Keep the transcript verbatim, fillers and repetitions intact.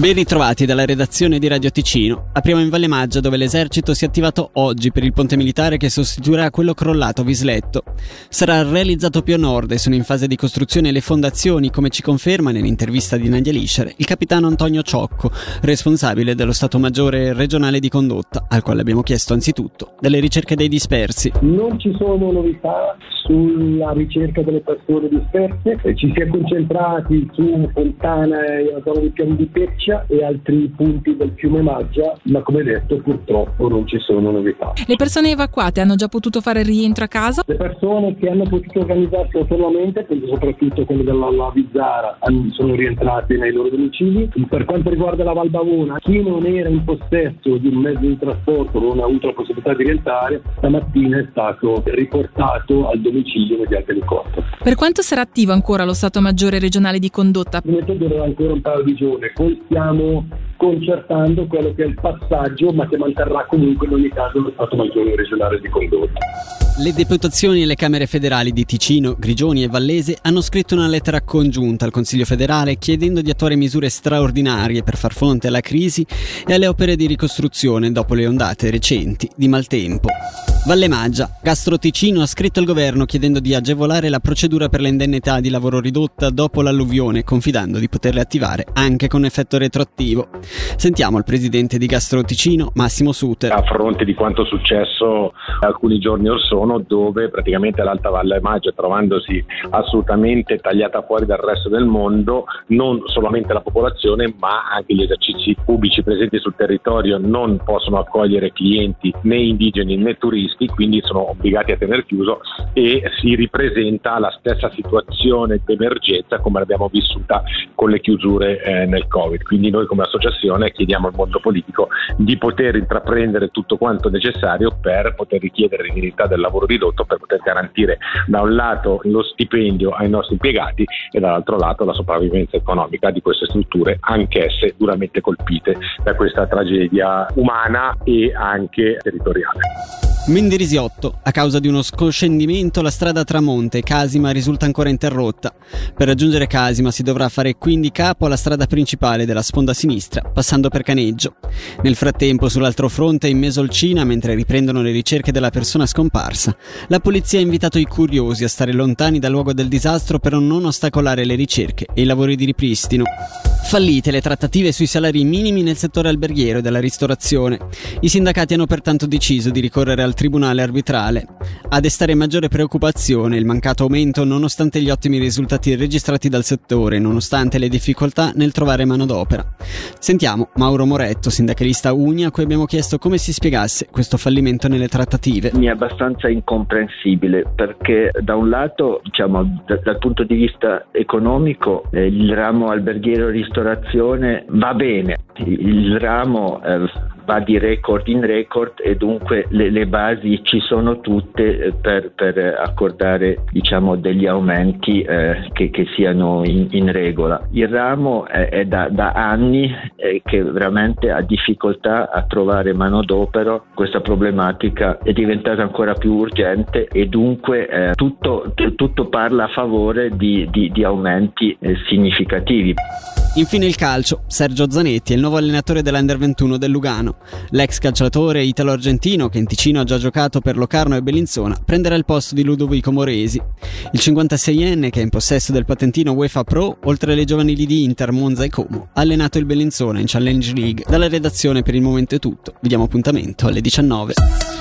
Ben ritrovati dalla redazione di Radio Ticino. Apriamo in Valle Maggia, dove l'esercito si è attivato oggi per il ponte militare che sostituirà quello crollato a Visletto. Sarà realizzato più a nord e sono in fase di costruzione le fondazioni, come ci conferma nell'intervista di Nadia Liscer il capitano Antonio Ciocco, responsabile dello Stato Maggiore regionale di Condotta, al quale abbiamo chiesto anzitutto delle ricerche dei dispersi. Non ci sono novità sulla ricerca delle persone disperse, eh, ci si è concentrati su Fontana e la zona di Pian di Peccia e altri punti del fiume Maggia, ma come detto purtroppo non ci sono novità. Le persone evacuate hanno già potuto fare il rientro a casa? Le persone che hanno potuto organizzarsi autonomamente, quindi soprattutto quelle della Vizzara, sono rientrate nei loro domicili. Per quanto riguarda la Val Bavona, chi non era in possesso di un mezzo di trasporto non ha avuto la possibilità di rientrare, stamattina è stato riportato al domicilio mediante elicottero. Per quanto sarà attivo ancora lo Stato Maggiore regionale di Condotta? Il metodo ancora un paio di giorni, poi stiamo concertando quello che è il passaggio, ma che manterrà comunque in ogni caso lo Stato Maggiore regionale di Condotta. Le deputazioni e le Camere federali di Ticino, Grigioni e Vallese hanno scritto una lettera congiunta al Consiglio federale chiedendo di attuare misure straordinarie per far fronte alla crisi e alle opere di ricostruzione dopo le ondate recenti di maltempo. Valle Maggia, Gastro Ticino ha scritto al governo chiedendo di agevolare la procedura per l'indennità di lavoro ridotta dopo l'alluvione, confidando di poterle attivare anche con effetto retroattivo. Sentiamo il presidente di Gastro Ticino, Massimo Suter. A fronte di quanto successo alcuni giorni or sono, dove praticamente l'Alta Valle Maggia, trovandosi assolutamente tagliata fuori dal resto del mondo, non solamente la popolazione ma anche gli esercizi pubblici presenti sul territorio non possono accogliere clienti né indigeni né turisti, quindi sono obbligati a tenere chiuso e si ripresenta la stessa situazione d'emergenza come l'abbiamo vissuta con le chiusure eh, nel Covid. Quindi noi come associazione chiediamo al mondo politico di poter intraprendere tutto quanto necessario per poter richiedere l'indennità del lavoro ridotto, per poter garantire da un lato lo stipendio ai nostri impiegati e dall'altro lato la sopravvivenza economica di queste strutture, anch'esse duramente colpite da questa tragedia umana e anche territoriale. Mendrisiotto, a causa di uno scoscendimento la strada tra Monte e Casima risulta ancora interrotta. Per raggiungere Casima si dovrà fare quindi capo alla strada principale della sponda sinistra, passando per Caneggio. Nel frattempo, sull'altro fronte, in Mesolcina, mentre riprendono le ricerche della persona scomparsa, la polizia ha invitato i curiosi a stare lontani dal luogo del disastro per non ostacolare le ricerche e i lavori di ripristino. Fallite le trattative sui salari minimi nel settore alberghiero e della ristorazione. I sindacati hanno pertanto deciso di ricorrere al tribunale arbitrale. A destare maggiore preoccupazione il mancato aumento nonostante gli ottimi risultati registrati dal settore, nonostante le difficoltà nel trovare manodopera. Sentiamo Mauro Moretto, sindacalista U N I, a cui abbiamo chiesto come si spiegasse questo fallimento nelle trattative. Mi è abbastanza incomprensibile perché da un lato, diciamo, da, dal punto di vista economico, eh, il ramo alberghiero ristorazione va bene, il ramo eh, va di record in record e dunque le, le basi ci sono tutte per, per accordare, diciamo, degli aumenti eh, che, che siano in, in regola. Il ramo è, è da, da anni eh, che veramente ha difficoltà a trovare manodopera. Questa problematica è diventata ancora più urgente e dunque eh, tutto, t- tutto parla a favore di, di, di aumenti eh, significativi. Infine il calcio. Sergio Zanetti è il nuovo allenatore dell'Under ventuno del Lugano. L'ex calciatore italo-argentino, che in Ticino ha già giocato per Locarno e Bellinzona, prenderà il posto di Ludovico Moresi. Il cinquantaseienne, che è in possesso del patentino UEFA Pro, oltre alle giovanili di Inter, Monza e Como, ha allenato il Bellinzona in Challenge League. Dalla redazione per il momento è tutto. Vi diamo appuntamento alle diciannove.